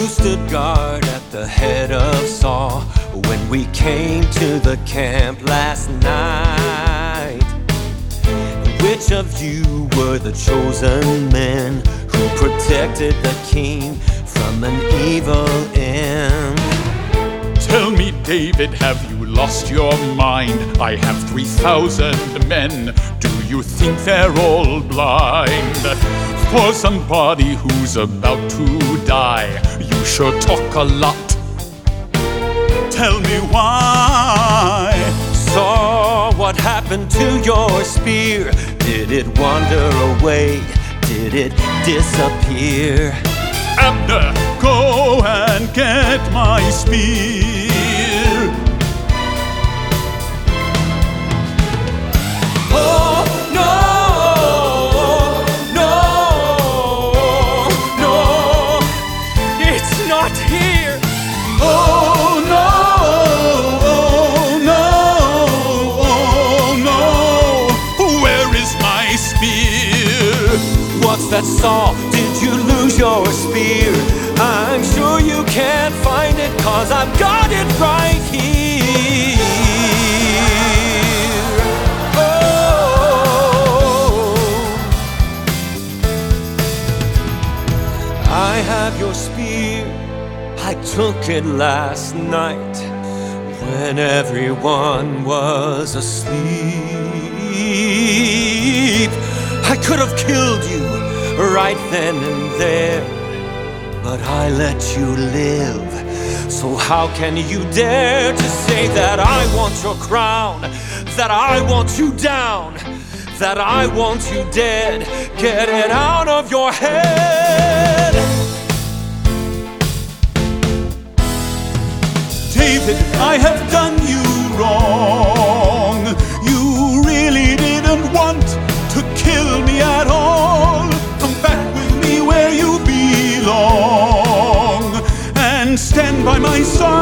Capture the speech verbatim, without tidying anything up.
stood guard at the head of Saul when we came to the camp last night. Which of you were the chosen men who protected the king from an evil end? Tell me, David, have you lost your mind? I have three thousand men. Do you think they're all blind? For somebody who's about to die, you sure talk a lot. Tell me why. Saw what happened to your spear. Did it wander away? Did it disappear? Abner, go and get my spear. Oh, no, no, no, it's not here. Oh no, oh no, oh no, where is my spear? What's that, Saul? Did you lose your spear? I'm sure you can't find it, 'cause I've got it right here. Oh, I have your spear. I took it last night when everyone was asleep. I could have killed you right then and there, but I let you live. So how can you dare to say that I want your crown, that I want you down, that I want you dead? Get it out of your head. David, I have done you wrong. You really didn't want to kill me at all. Come back with me where you belong and stand by my side.